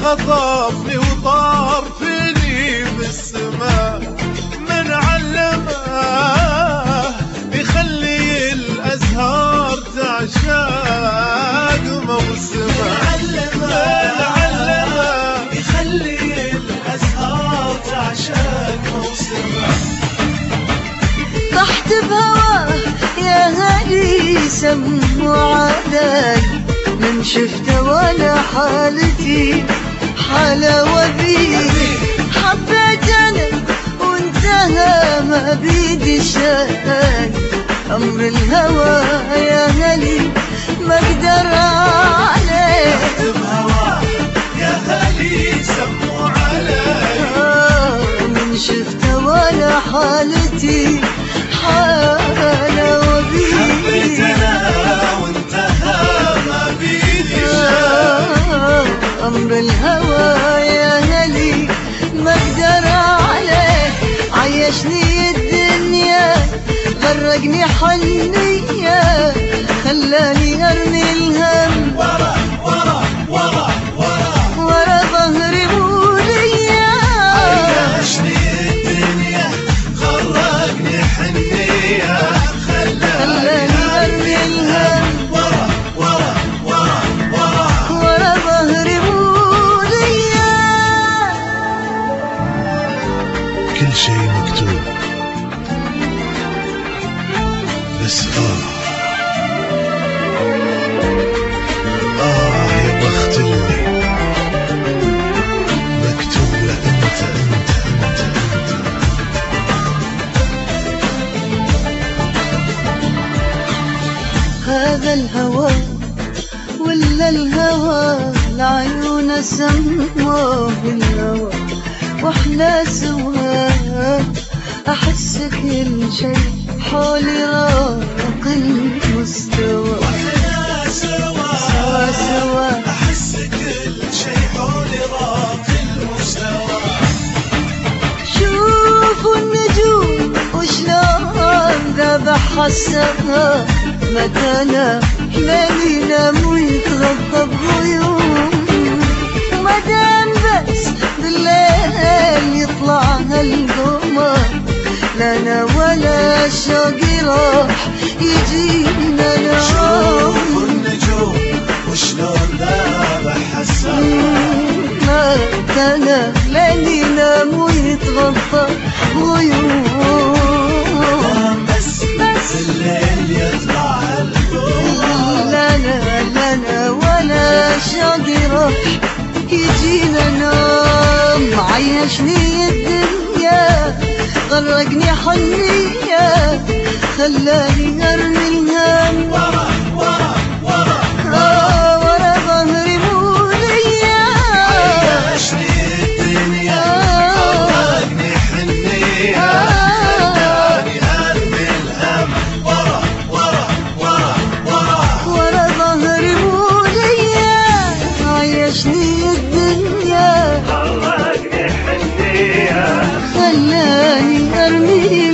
خطفني وطار فيني بالسماء، من علمه يخلي الأزهار تعشاق موسمه، علمه يخلي الأزهار تعشاق موسمه. طحت بهواه يا هادي سموا علي، من شفته ولا حالتي حالة وبيدي، حبيت أنا وانتهى ما بيدي شيء، أمر الهوى يا هلي ما أقدر عليه. طحت بهواه يا هادي سموا علي، من شفته ولا حالتي حالة وبيدي، حبيت أنا وانتهى ما بيدي شيء، أمر الهوى يا هلي ما أقدر عليه. عيشني الدنيا غرقني حنية، خلاني أرمي الهم ورا ورا ورا ورا ورا ظهري مولية. عيشني الدنيا غرقني حنية، خلاني أرمي الهم ورا ورا ورا ورا ورا ظهري مولية. كل شيء مكتوب، بس يا بخت اللي مكتوب له انت انت انت انت. هذا الهوى ولا الهوى العيون سموه الهوى، واحنا سوا احس كل شيء حولي راق المستوى، واحنا سوا احس كل شيء حولي راق المستوى. شوفوا النجوم وشلون ذبح السما، متانا ليلنا ويتغطى بغيوم، ومدام بس بالليل يطلع هالقمر، لنا ولا شوقي راح يجينا نوم. شوفوا النجوم وشلون ذبح السما، متانا ليلنا ويتغطى بغيوم، بس الليل يطلع القمر، لنا ولا شوقي راح يجينا نوم. عيشني الدنيا غرقني حنية، خلاني أرمي الهم ورا ورا ورا ورا ظهري مولية. عيشني الدنيا غرقني حنية، خلاني أرمي الهم ورا ورا ورا ورا ورا ظهري مولية. عيشني الدنيا غرقني حنية، خلاني أرمي